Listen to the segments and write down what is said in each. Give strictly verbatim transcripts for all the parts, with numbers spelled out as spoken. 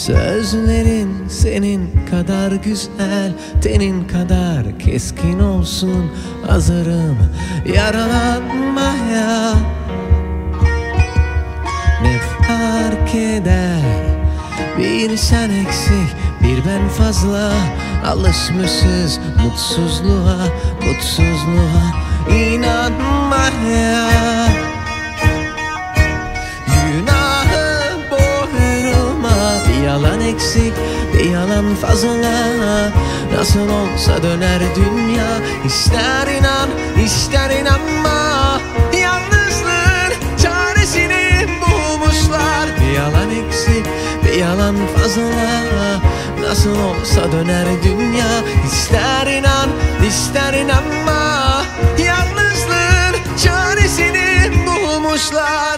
Sözlerin senin kadar güzel, tenin kadar keskin olsun. Hazırım yaralanmaya. Ne fark eder, bir sen eksik, bir ben fazla. Alışmışız mutsuzluğa, mutsuzluğa inanmaya. Günahı boynuma, bir yalan eksik, bir yalan fazla. Nasıl olsa döner dünya, ister inan, ister inanma. Yalnızlığın çaresini bulmuşlar. Bir yalan eksik, bir yalan fazla. Nasıl olsa döner dünya, ister inan, ister inanma. Yalnızlığın çaresini bulmuşlar.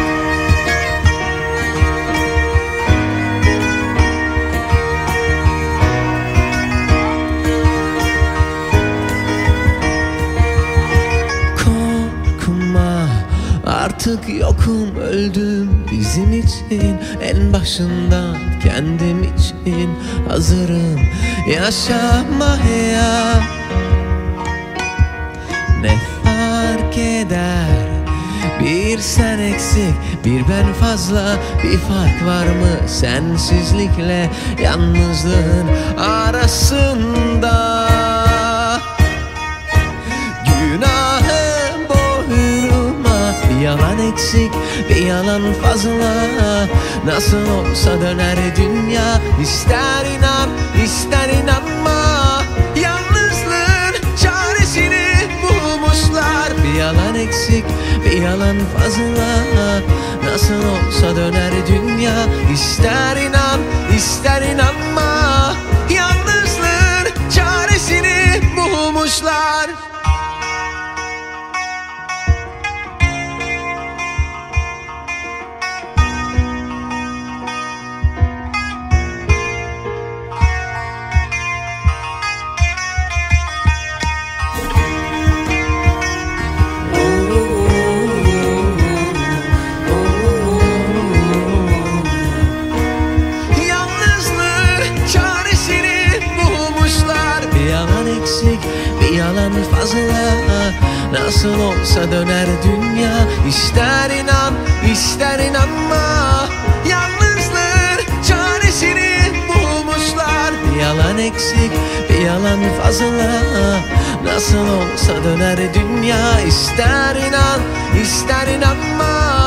Korkma, artık yokum, öldüm bizim için. En başından kendim için hazırım yaşamaya. Ne fark eder, bir sen eksik, bir ben fazla. Bir fark var mı sensizlikle yalnızlığın arasında? Günahım boynuma, bir yalan eksik, bir yalan fazla. Nasıl olsa döner dünya, ister inan, ister inanma. Yalnızlığın çaresini bulmuşlar. Bir yalan eksik, bir yalan fazla. Nasıl olsa döner dünya, ister inan, ister inanma. Yalnızlığın çaresini bulmuşlar. Bir yalan fazla. Nasıl olsa döner dünya, ister inan, ister inanma. Yalnızlığın çaresini bulmuşlar. Bir yalan eksik, bir yalan fazla. Nasıl olsa döner dünya, ister inan, ister inanma.